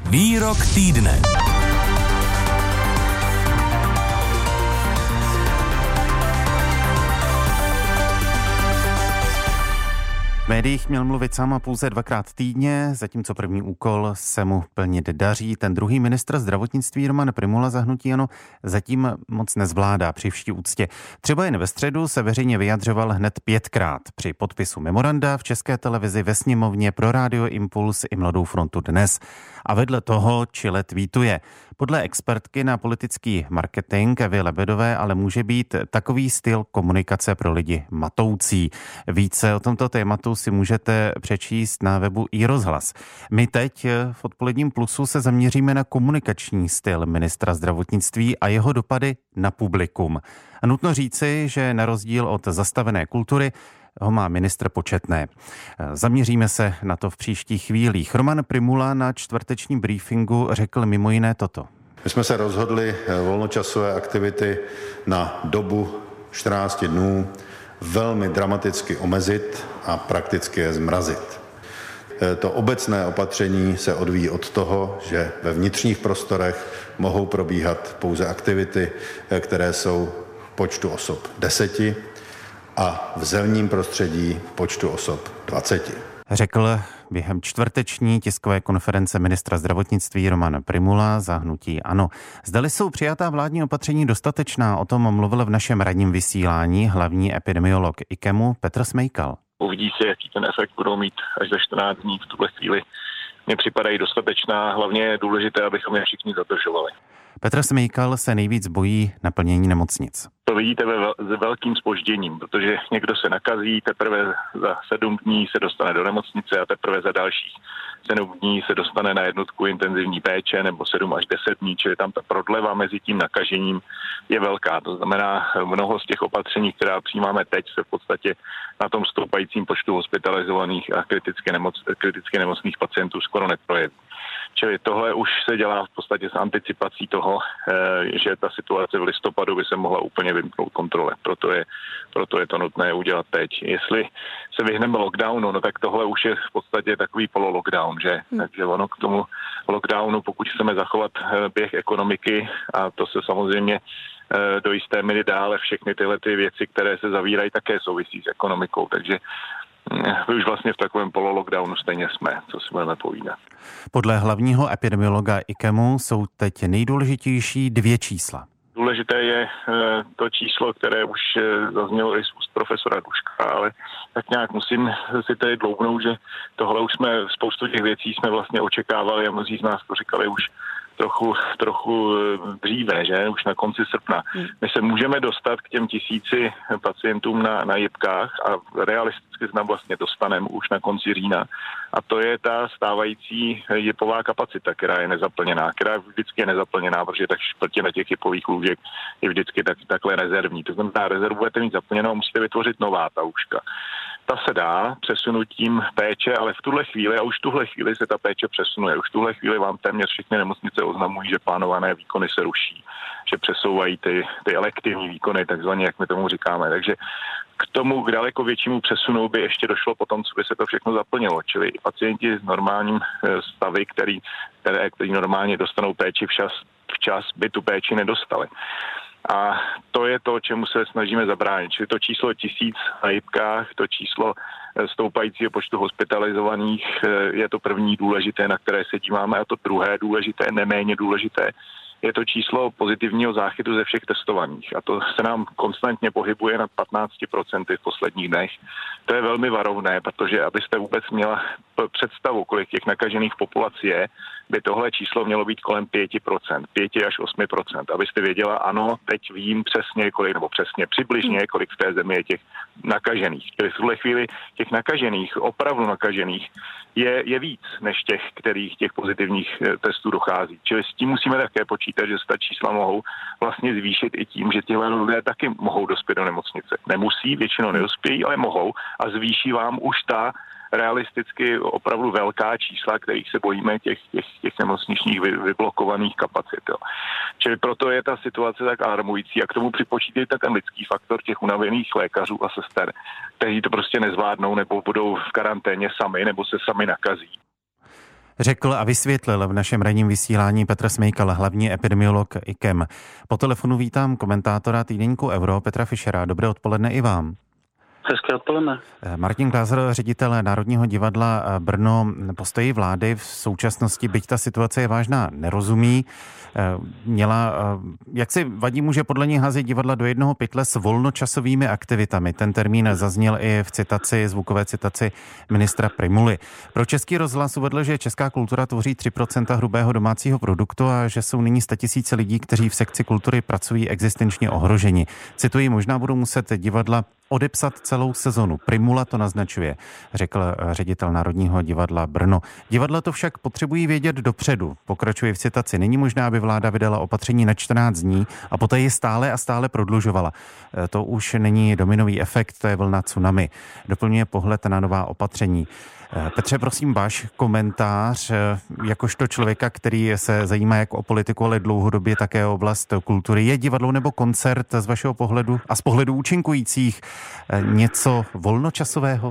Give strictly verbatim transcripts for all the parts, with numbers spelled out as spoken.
Výrok týdne. V médiích měl mluvit sám pouze dvakrát týdně, zatímco první úkol se mu plnit daří. Ten druhý ministr zdravotnictví Roman Prymula za hnutí ANO zatím moc nezvládá při vší úctě. Třeba jen ve středu se veřejně vyjadřoval hned pětkrát při podpisu memoranda v České televizi, ve sněmovně, pro Rádio Impuls i Mladou frontu Dnes. A vedle toho čile tweetuje. Podle expertky na politický marketing Evy Lebedové ale může být takový styl komunikace pro lidi matoucí. Více o tomto tématu si můžete přečíst na webu iRozhlas. My teď v Odpoledním plusu se zaměříme na komunikační styl ministra zdravotnictví a jeho dopady na publikum. A nutno říci, že na rozdíl od zastavené kultury ho má ministr početné. Zaměříme se na to v příštích chvílích. Roman Prymula na čtvrtečním briefingu řekl mimo jiné toto. My jsme se rozhodli volnočasové aktivity na dobu čtrnáct dnů velmi dramaticky omezit a prakticky je zmrazit. To obecné opatření se odvíjí od toho, že ve vnitřních prostorech mohou probíhat pouze aktivity, které jsou počtu osob deseti a v zevním prostředí počtu osob dvaceti. Řekl během čtvrteční tiskové konference ministra zdravotnictví Roman Prymula za hnutí ANO. Zdali jsou přijatá vládní opatření dostatečná, o tom mluvil v našem ranním vysílání hlavní epidemiolog IKEMu Petr Smejkal. Uvidí se, jaký ten efekt budou mít až za čtrnáct dní. V tuhle chvíli mně připadají dostatečná, hlavně je důležité, abychom je všichni zadržovali. Petr Smejkal se nejvíc bojí naplnění nemocnic. To vidíte ve vel, s velkým zpožděním, protože někdo se nakazí, teprve za sedm dní se dostane do nemocnice a teprve za dalších sedm dní se dostane na jednotku intenzivní péče nebo sedm až deset dní, čili tam ta prodleva mezi tím nakažením je velká. To znamená, mnoho z těch opatření, která přijímáme teď, se v podstatě na tom stoupajícím počtu hospitalizovaných a kriticky, nemoc, kriticky nemocných pacientů skoro neprojeví. Čili tohle už se dělá v podstatě s anticipací toho, že ta situace v listopadu by se mohla úplně vymknout kontrole. Proto je, proto je to nutné udělat teď. Jestli se vyhneme lockdownu, no tak tohle už je v podstatě takový pololockdown, že? Hmm. Takže ono k tomu lockdownu, pokud chceme zachovat běh ekonomiky, a to se samozřejmě do jisté míry dále, všechny tyhle ty věci, které se zavírají, také souvisí s ekonomikou, takže my už vlastně v takovém pololockdownu stejně jsme, co si budeme povídat. Podle hlavního epidemiologa IKEMu jsou teď nejdůležitější dvě čísla. Důležité je to číslo, které už zaznělo i z úst profesora Duška, ale tak nějak musím si tady dloubnout, že tohle už jsme, spoustu těch věcí jsme vlastně očekávali a mnozí z nás to říkali už trochu, trochu dříve, že? Už na konci srpna. My se můžeme dostat k těm tisíci pacientům na, na jipkách a realisticky se nám vlastně dostaneme už na konci října. A to je ta stávající jipová kapacita, která je nezaplněná, která vždycky je nezaplněná, protože tak čtvrtina těch jipových lůžek je vždycky tak, takhle rezervní. To znamená, rezervu budete mít zaplněnou a musíte vytvořit nová ta lůžka. Ta se dá přesunutím péče, ale v tuhle chvíli, a už v tuhle chvíli se ta péče přesunuje. Už v tuhle chvíli vám téměř všechny nemocnice oznamují, že plánované výkony se ruší, že přesouvají ty, ty elektivní výkony, takzvaně, jak my tomu říkáme. Takže k tomu k daleko většímu přesunu by ještě došlo potom, co by se to všechno zaplnilo. Čili i pacienti s normálním stavy, který, které, který normálně dostanou péči včas, včas, by tu péči nedostali. A to je to, čemu se snažíme zabránit. Čili to číslo tisíc na jipkách, to číslo stoupajícího počtu hospitalizovaných je to první důležité, na které se díváme, a to druhé důležité, neméně důležité, je to číslo pozitivního záchytu ze všech testovaných. A to se nám konstantně pohybuje na patnáct procent v posledních dnech. To je velmi varovné, protože abyste vůbec měla představu, kolik těch nakažených v populaci je, by tohle číslo mělo být kolem pět procent, pět až osm procent. Abyste věděla, ano, teď vím přesně, kolik, nebo přesně přibližně, kolik v té zemi je těch nakažených. Čili v tuhle chvíli těch nakažených, opravdu nakažených, je, je víc než těch, kterých těch pozitivních testů dochází. Čili s tím musíme také počítat, že se ta čísla mohou vlastně zvýšit i tím, že těhle lidé taky mohou dospět do nemocnice. Nemusí, většinou nedospějí, ale mohou a zvýší vám už ta realisticky opravdu velká čísla, kterých se bojíme, těch, těch, těch nemocničních vy, vyblokovaných kapacit. Jo. Čili proto je ta situace tak alarmující a k tomu připočítejte ten lidský faktor těch unavených lékařů a sester, kteří to prostě nezvládnou nebo budou v karanténě sami nebo se sami nakazí. Řekl a vysvětlil v našem ranním vysílání Petr Smejkal, hlavní epidemiolog I K E M. Po telefonu vítám komentátora týdeníku Euro Petra Fischera. Dobré odpoledne i vám. Hezké odpoledne. Martin Glázer, ředitel Národního divadla Brno, postoji vlády v současnosti, byť ta situace je vážná, nerozumí. Měla, jak si vadí, může podle ní házet divadla do jednoho pytle s volnočasovými aktivitami. Ten termín zazněl i v citaci, zvukové citaci ministra Prymuly. Pro Český rozhlas uvedl, že česká kultura tvoří tři procenta hrubého domácího produktu a že jsou nyní statisíce lidí, kteří v sekci kultury pracují, existenčně ohroženi. Cituji, možná budou muset divadla odepsat celou sezonu. Prymula to naznačuje, řekl ředitel Národního divadla Brno. Divadla to však potřebují vědět dopředu. Pokračuje v citaci. Není možná, aby vláda vydala opatření na čtrnáct dní a poté ji stále a stále prodlužovala. To už není dominový efekt, to je vlna tsunami. Doplňuje pohled na nová opatření. Petře, prosím, váš komentář, jakožto člověka, který se zajímá jak o politiku, ale dlouhodobě také o oblast kultury. Je divadlo nebo koncert z vašeho pohledu a z pohledu účinkujících něco volnočasového?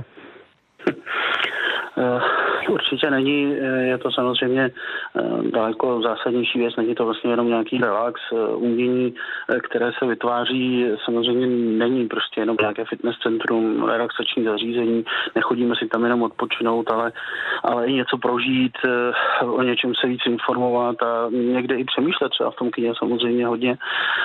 Určitě není, je to samozřejmě daleko zásadnější věc, není to vlastně jenom nějaký relax, umění, které se vytváří, samozřejmě není prostě jenom nějaké fitness centrum, relaxační zařízení, nechodíme si tam jenom odpočinout, ale, ale i něco prožít, o něčem se víc informovat a někde i přemýšlet, třeba v tom kyně samozřejmě hodně,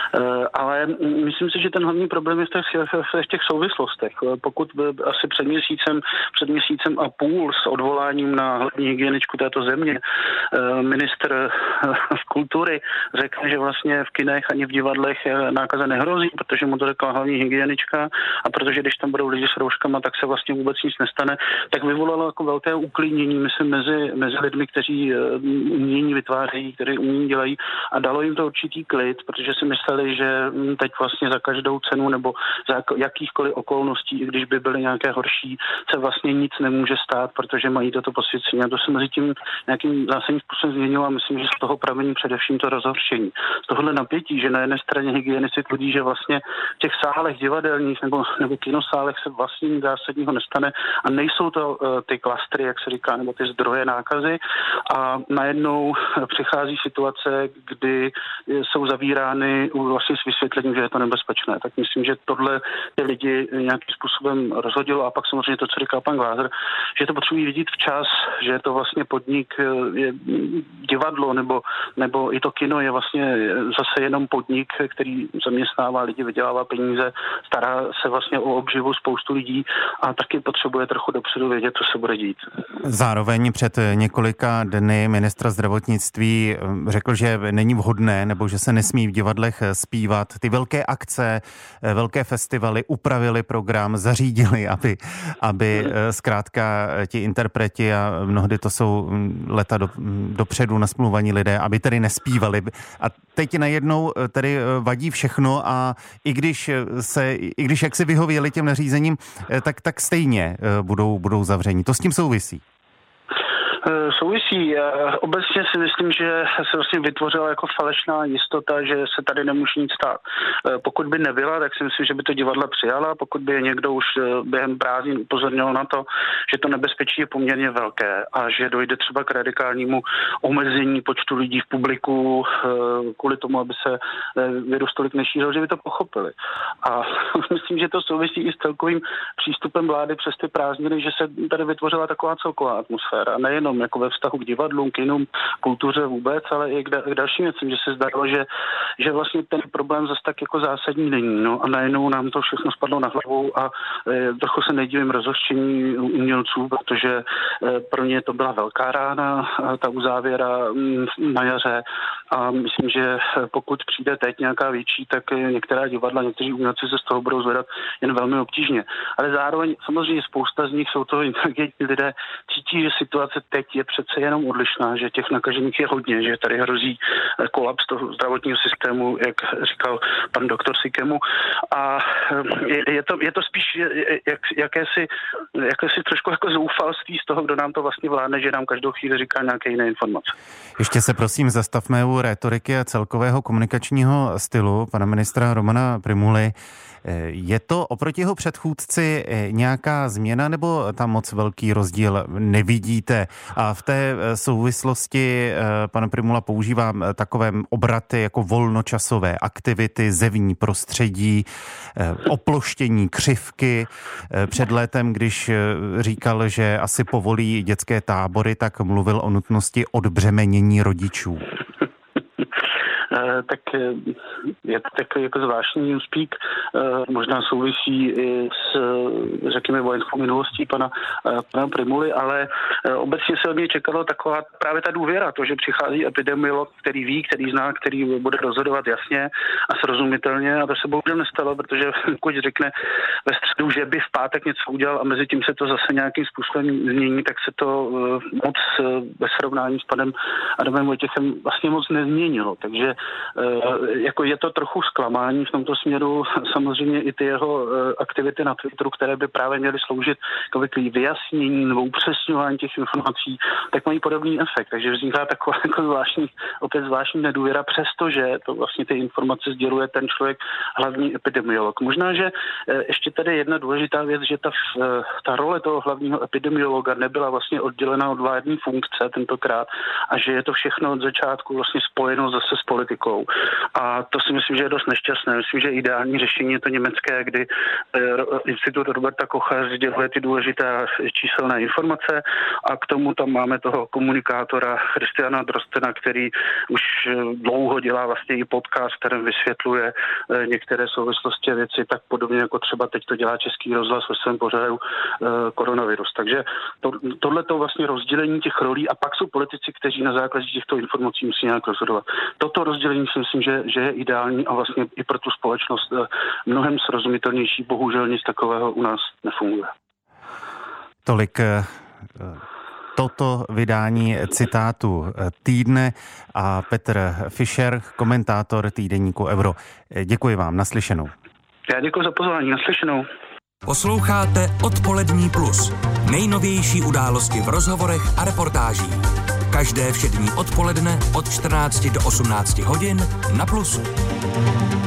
ale myslím si, že ten hlavní problém je v těch, v těch souvislostech. Pokud by asi před měsícem, před měsícem a půl s odvoláním na hlavní hygieničku této země ministr kultury řekl, že vlastně v kinech ani v divadlech nákaza nehrozí, protože mu to řekla hlavní hygienička a protože když tam budou lidi s rouškama, tak se vlastně vůbec nic nestane, tak vyvolalo jako velké uklidnění, myslím, mezi, mezi lidmi, kteří umění vytvářejí, kteří umění dělají a dalo jim to určitý klid, protože si mysleli, že teď vlastně za každou cenu nebo za jakýchkoliv okolností, i když by byly nějaké horší, se vlastně nic nemůže stát, protože mají toto posvěcení. A to se mezi tím nějakým zásadním způsobem změnilo a myslím, že z toho pramení především to rozhorčení. Z tohohle napětí, že na jedné straně hygienici tvrdí, že vlastně v těch sálech divadelních nebo, nebo kinosálech se vlastně nic zásadního nestane a nejsou to uh, ty klastry, jak se říká, nebo ty zdroje nákazy a najednou přichází situace, kdy jsou zavírány vlastně s vysvětlením, že je to nebezpečné. Tak myslím, že tohle ty lidi nějakým způsobem rozhodilo a pak samozřejmě to, co říká pan Glázer, že to potřebují vidět včas, že je to vlastně podnik, je divadlo nebo, nebo i to kino je vlastně zase jenom podnik, který zaměstnává lidi, vydělává peníze, stará se vlastně o obživu spoustu lidí a taky potřebuje trochu dopředu vědět, co se bude dít. Zároveň před několika dny ministr zdravotnictví řekl, že není vhodné nebo že se nesmí v divadlech zpívat. Ty velké akce, velké festivaly upravili program, zařídili, aby, aby zkrátka ti interpreti a mnohdy to jsou leta do, dopředu nasmluvaní lidé, aby tedy nespívali. A teď najednou tedy vadí všechno a i když se, i když jak si vyhověli těm nařízením, tak, tak stejně budou, budou zavření. To s tím souvisí. Souvisí. Obecně si myslím, že se vlastně vytvořila jako falešná jistota, že se tady nemůže nic stát. Pokud by nebyla, tak si myslím, že by to divadla přijala. Pokud by někdo už během prázdnin upozornil na to, že to nebezpečí je poměrně velké a že dojde třeba k radikálnímu omezení počtu lidí v publiku kvůli tomu, aby se virus tolik nešířil, že by to pochopili. A myslím, že to souvisí i s celkovým přístupem vlády přes ty prázdniny, že se tady vytvořila taková celková atmosféra. Nejenom jako ve vztahu k divadlům, kinům, kultuře vůbec, ale i k, da- k dalším věcem, že se zdálo, že, že vlastně ten problém zase tak jako zásadní není. No a najednou nám to všechno spadlo na hlavu a e, trochu se nedivím rozhořčení umělců, protože e, pro ně to byla velká rána, a ta uzávěra m, na jaře a myslím, že pokud přijde teď nějaká větší, tak některá divadla, někteří umělci se z toho budou zvedat jen velmi obtížně. Ale zároveň samozřejmě spousta z nich jsou to inteligentní lidé, cítí, že situace teď je přece jenom odlišná, že těch nakažených je hodně, že tady hrozí kolaps toho zdravotního systému, jak říkal pan doktor Sikemu. A je, je, to, je to spíš jak, jakési, jakési trošku jako zoufalství z toho, kdo nám to vlastně vládne, že nám každou chvíli říká nějaké jiné informace. Ještě se prosím zastavme u otázku rétoriky a celkového komunikačního stylu pana ministra Romana Prymuly. Je to oproti jeho předchůdci nějaká změna, nebo tam moc velký rozdíl nevidíte? A v té souvislosti pan Prymula používá takové obraty jako volnočasové aktivity, zevní prostředí, oploštění, křivky. Před létem, když říkal, že asi povolí dětské tábory, tak mluvil o nutnosti odbřemenění rodičů. Tak je to takový jako zvláštní úspík, možná souvisí i s, řekněme, vojenskou minulostí pana, pana Prymuly, ale obecně se od něj čekalo taková právě ta důvěra, to, že přichází epidemiolog, který ví, který zná, který bude rozhodovat jasně a srozumitelně, a to se bohužel nestalo, protože pokud řekne ve středu, že by v pátek něco udělal a mezi tím se to zase nějakým způsobem změní, tak se to moc ve srovnání s panem Adamem Vojtěchem vlastně moc nezměnilo, takže jako je to trochu zklamání v tomto směru. Samozřejmě i ty jeho aktivity na Twitteru, které by právě měly sloužit k vyjasnění nebo upřesňování těch informací, tak mají podobný efekt. Takže vzniká taková jako zvláštní, opět zvláštní nedůvěra, přestože to vlastně ty informace sděluje ten člověk, hlavní epidemiolog. Možná, že ještě tady jedna důležitá věc, že ta, ta role toho hlavního epidemiologa nebyla vlastně oddělena od vládní funkce tentokrát a že je to všechno od začátku vlastně spojeno zase s politikou. A to si myslím, že je dost nešťastné. Myslím, že ideální řešení je to německé, kdy Institut Roberta Kocha sděluje ty důležité číselné informace a k tomu tam máme toho komunikátora Christiana Drostena, který už dlouho dělá vlastně i podcast, kterým vysvětluje některé souvislosti a věci, tak podobně jako třeba teď to dělá Český rozhlas ve svém pořadu koronavirus. Takže to, tohleto vlastně rozdělení těch rolí a pak jsou politici, kteří na základě těchto informací musí nějak rozhodovat. Toto rozdělení si myslím, že, že je ideální a vlastně i pro tu společnost mnohem srozumitelnější. Bohužel nic takového u nás nefunguje. Tolik toto vydání citátu týdne a Petr Fischer, komentátor týdeníku Euro. Děkuji vám, naslyšenou. Já děkuji za pozvání, naslyšenou. Posloucháte Odpolední plus. Nejnovější události v rozhovorech a reportážích. Každé všední odpoledne od čtrnácti do osmnácti hodin na Plusu.